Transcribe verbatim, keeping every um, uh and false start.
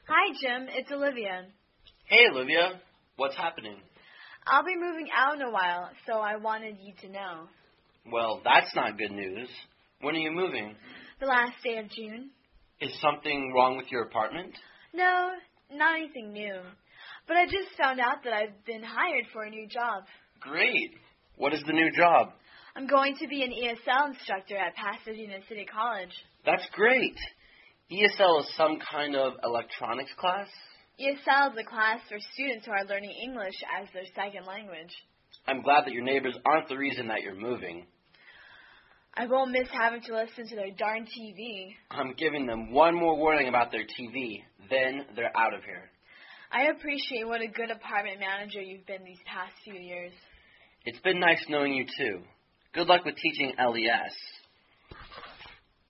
Hi, Jim. It's Olivia. Hey, Olivia. What's happening? I'll be moving out in a while, so I wanted you to know. Well, that's not good news. When are you moving? The last day of June. Is something wrong with your apartment? No, not anything new. But I just found out that I've been hired for a new job. Great. What is the new job? I'm going to be an E S L instructor at Pasadena City College. That's great. E S L is some kind of electronics class? E S L is a class for students who are learning English as their second language. I'm glad that your neighbors aren't the reason that you're moving. I won't miss having to listen to their darn T V. I'm giving them one more warning about their T V, then they're out of here. I appreciate what a good apartment manager you've been these past few years. It's been nice knowing you, too. Good luck with teaching L E S.